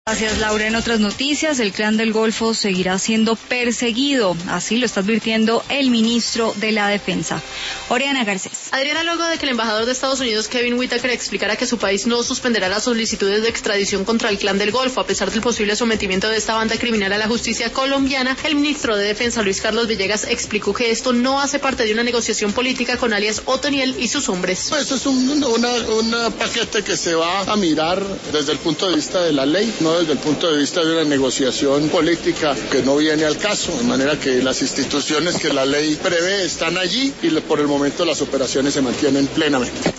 Gracias, Laura. En otras noticias, el Clan del Golfo seguirá siendo perseguido, así lo está advirtiendo el ministro de la Defensa. Oriana Garcés. Adriana, luego de que el embajador de Estados Unidos, Kevin Whitaker, explicara que su país no suspenderá las solicitudes de extradición contra el Clan del Golfo, a pesar del posible sometimiento de esta banda criminal a la justicia colombiana, el ministro de Defensa, Luis Carlos Villegas, explicó que esto no hace parte de una negociación política con alias Otoniel y sus hombres. Eso es un paquete que se va a mirar desde el punto de vista de la ley, no desde el punto de vista de una negociación política que no viene al caso, de manera que las instituciones que la ley prevé están allí y por el momento las operaciones se mantienen plenamente.